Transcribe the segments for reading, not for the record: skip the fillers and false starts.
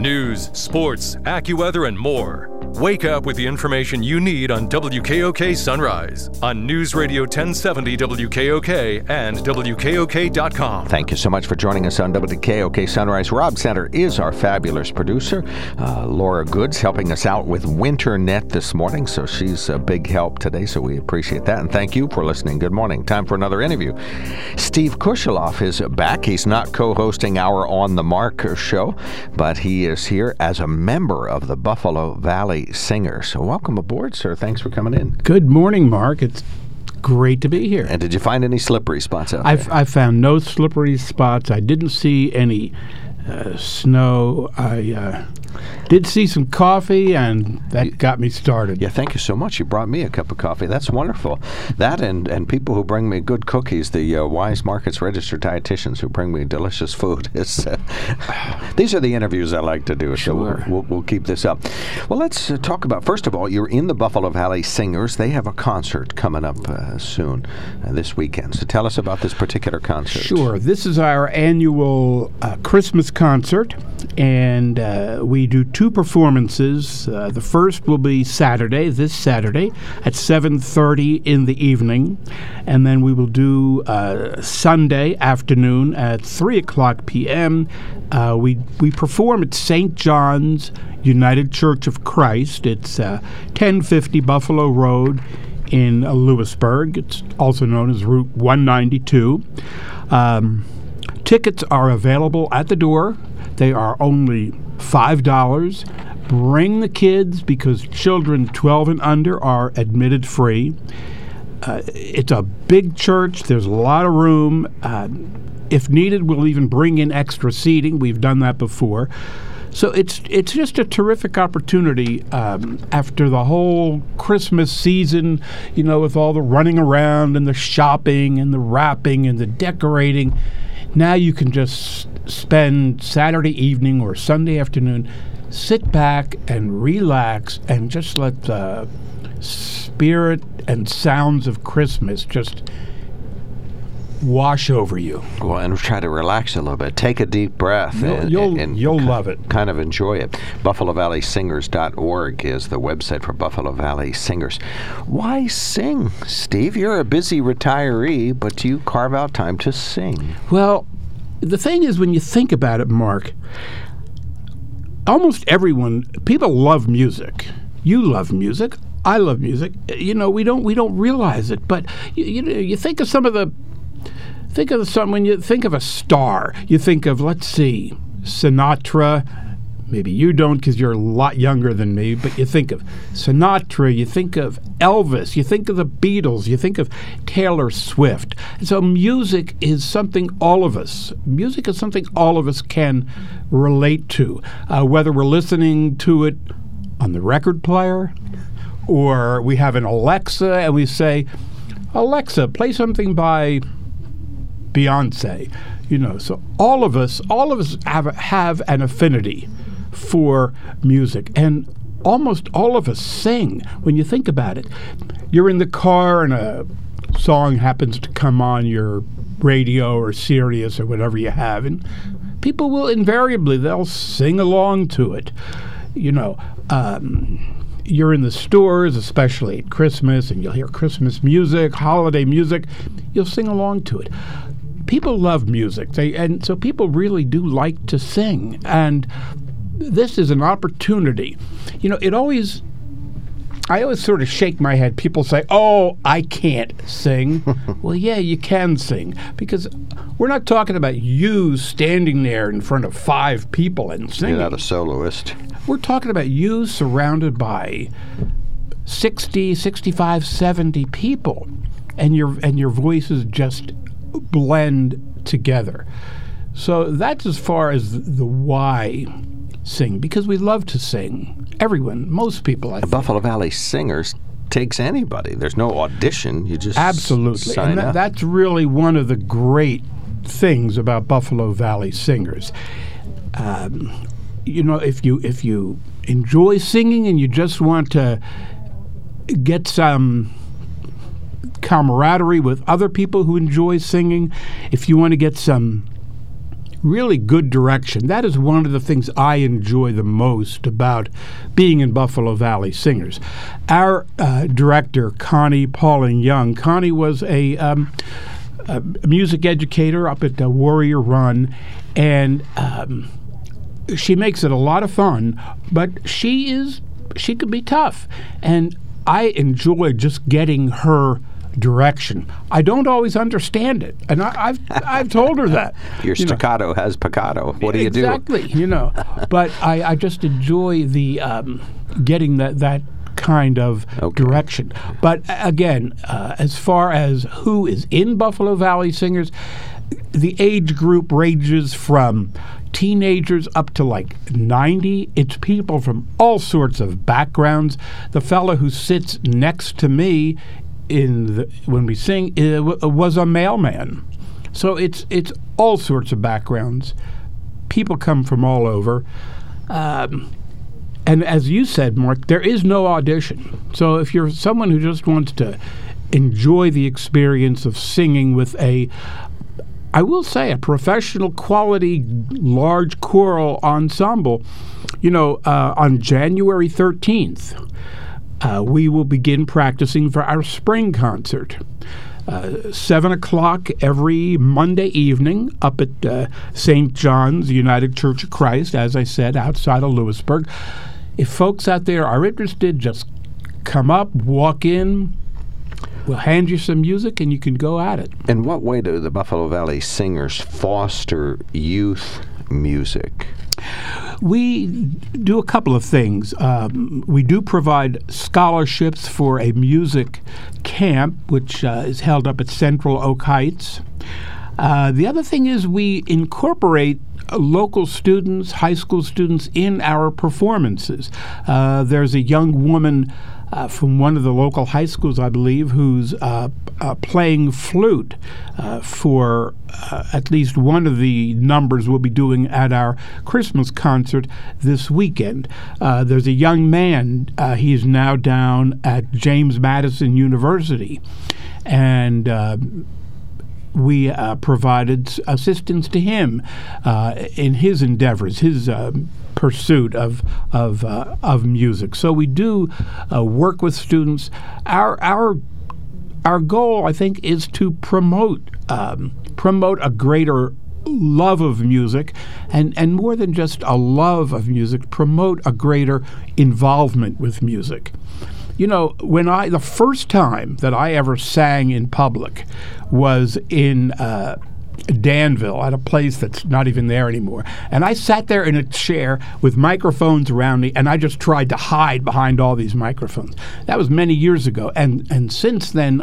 News, sports, AccuWeather, and more. Wake up with the information you need on WKOK Sunrise on News Radio 1070 WKOK and WKOK.com. Thank you so much for joining us on WKOK Sunrise. Rob Center is our fabulous producer. Laura Goods helping us out with WinterNet this morning, so she's a big help today, so we appreciate that. And thank you for listening. Good morning. Time for another interview. Steve Kusheloff is back. He's not co-hosting our On the Mark show, but he is here as a member of the Buffalo Valley Singers. So welcome aboard, sir. Thanks for coming in. Good morning, Mark. It's great to be here. And did you find any slippery spots out there? I found no slippery spots. I didn't see any snow. I did see some coffee, and that got me started. Yeah, thank you so much. You brought me a cup of coffee. That's wonderful. That and people who bring me good cookies, the Wise Markets registered dietitians who bring me delicious food. These are the interviews I like to do, Sure. So we'll keep this up. Well, let's talk about, first of all, you're in the Buffalo Valley Singers. They have a concert coming up soon, this weekend. So tell us about this particular concert. Sure. This is our annual Christmas concert, and we do two performances. The first will be this Saturday, at 7:30 in the evening, and then we will do Sunday afternoon at 3 o'clock p.m. We perform at St. John's United Church of Christ. It's 1050 Buffalo Road in Lewisburg. It's also known as Route 192. Tickets are available at the door. They are only $5. Bring the kids, because children 12 and under are admitted free. It's a big church. There's a lot of room. If needed, we'll even bring in extra seating. We've done that before. So it's just a terrific opportunity after the whole Christmas season, with all the running around and the shopping and the wrapping and the decorating. Now you can just spend Saturday evening or Sunday afternoon, sit back and relax and just let the spirit and sounds of Christmas just wash over you. Well, and try to relax a little bit. Take a deep breath. You'll love it. Kind of enjoy it. BuffaloValleySingers.org is the website for Buffalo Valley Singers. Why sing, Steve? You're a busy retiree, but you carve out time to sing. Well, the thing is, when you think about it, Mark, almost people love music. You love music. I love music. We don't realize it, but you think of when you think of a star, you think of, let's see, Sinatra. Maybe you don't, because you're a lot younger than me, but you think of Sinatra, you think of Elvis, you think of the Beatles, you think of Taylor Swift. And so music is something all of us can relate to, whether we're listening to it on the record player or we have an Alexa and we say, Alexa, play something by Beyonce. So all of us have an affinity for music, and almost all of us sing. When you think about it, you're in the car and a song happens to come on your radio or Sirius or whatever you have, and people will invariably, they'll sing along to it. You're in the stores, especially at Christmas, and you'll hear Christmas music, holiday music. You'll sing along to it. People love music, and so people really do like to sing. And this is an opportunity. I always sort of shake my head. People say, "Oh, I can't sing." Well, yeah, you can sing, because we're not talking about you standing there in front of 5 people and singing. You're not a soloist. We're talking about you surrounded by 60, 65, 70 people, and your voices just blend together. So that's as far as the why sing, because we love to sing. Everyone, most people, I think. Buffalo Valley Singers takes anybody. There's no audition. You just absolutely sign up. That's really one of the great things about Buffalo Valley Singers. If you enjoy singing and you just want to get some camaraderie with other people who enjoy singing, if you want to get some really good direction. That is one of the things I enjoy the most about being in Buffalo Valley Singers. Our director, Connie Pauling Young, Connie was a music educator up at Warrior Run, and she makes it a lot of fun, but she could be tough, and I enjoy just getting her direction. I don't always understand it, and I've told her that. Your staccato has piccato. What do you do? Exactly, but I just enjoy the getting that kind of direction. But again, as far as who is in Buffalo Valley Singers, the age group ranges from teenagers up to like 90. It's people from all sorts of backgrounds. The fellow who sits next to me when we sing was a mailman. So it's all sorts of backgrounds. People come from all over. And as you said, Mark, there is no audition. So if you're someone who just wants to enjoy the experience of singing with I will say, a professional quality large choral ensemble, on January 13th, we will begin practicing for our spring concert. 7 o'clock every Monday evening up at St. John's United Church of Christ, as I said, outside of Lewisburg. If folks out there are interested, just come up, walk in. We'll hand you some music, and you can go at it. In what way do the Buffalo Valley Singers foster youth music? We do a couple of things. We do provide scholarships for a music camp, which is held up at Central Oak Heights. The other thing is we incorporate local students, high school students, in our performances. There's a young woman from one of the local high schools, I believe, who's playing flute for at least one of the numbers we'll be doing at our Christmas concert this weekend. There's a young man, he's now down at James Madison University, and we provided assistance to him in his endeavors, his pursuit of music. So we do work with students. Our goal, I think, is to promote a greater love of music, and more than just a love of music, promote a greater involvement with music. The first time that I ever sang in public was in Danville, at a place that's not even there anymore. And I sat there in a chair with microphones around me, and I just tried to hide behind all these microphones. That was many years ago. And since then,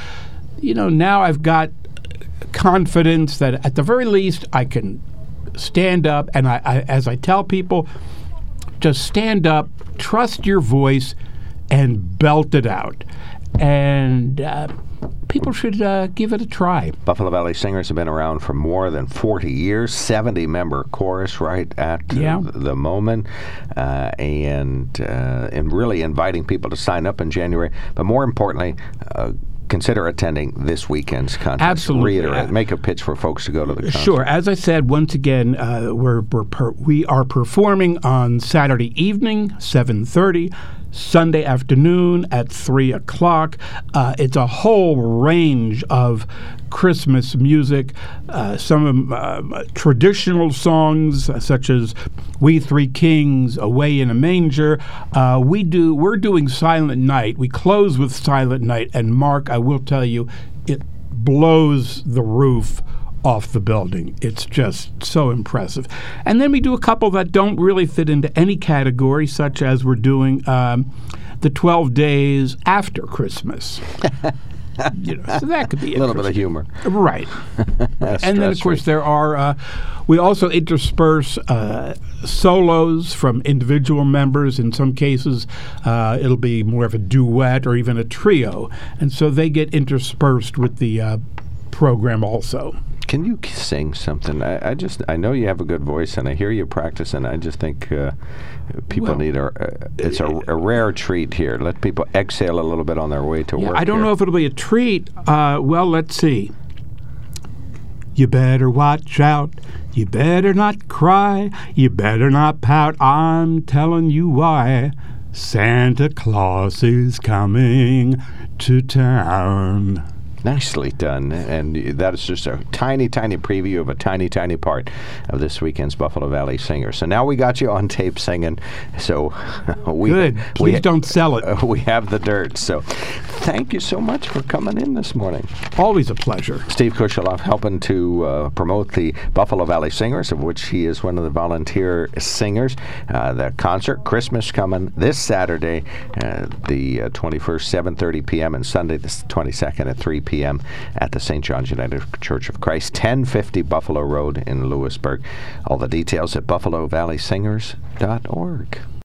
now I've got confidence that at the very least I can stand up, and I as I tell people, just stand up, trust your voice, and belt it out. And people should give it a try. Buffalo Valley Singers have been around for more than 40 years, 70-member chorus right at the moment, and really inviting people to sign up in January. But more importantly, consider attending this weekend's concert. Absolutely. Reiterate, make a pitch for folks to go to the concert. Sure. As I said, once again, we are performing on Saturday evening, 7:30, Sunday afternoon at 3 o'clock. It's a whole range of Christmas music, some traditional songs such as We Three Kings, Away in a Manger. We're doing Silent Night. We close with Silent Night, and Mark, I will tell you, it blows the roof off the building. It's just so impressive. And then we do a couple that don't really fit into any category, such as we're doing the 12 Days After Christmas. So that could be a little bit of humor. Right. And then, of course, there are, we also intersperse solos from individual members. In some cases, it'll be more of a duet or even a trio. And so they get interspersed with the program also. Can you sing something? I know you have a good voice, and I hear you practice, and I just think people need it's a rare treat here. Let people exhale a little bit on their way to work. I don't know if it'll be a treat. Well, let's see. You better watch out. You better not cry. You better not pout. I'm telling you why. Santa Claus is coming to town. Nicely done. And that is just a tiny, tiny preview of a tiny, tiny part of this weekend's Buffalo Valley Singers. So now we got you on tape singing. So Good. Please don't sell it. We have the dirt. So thank you so much for coming in this morning. Always a pleasure. Steve Kusheloff helping to promote the Buffalo Valley Singers, of which he is one of the volunteer singers. The concert, Christmas coming this Saturday, the 21st, 7:30 p.m., and Sunday, the 22nd at 3 p.m. at the St. John's United Church of Christ, 1050 Buffalo Road in Lewisburg. All the details at BuffaloValleySingers.org.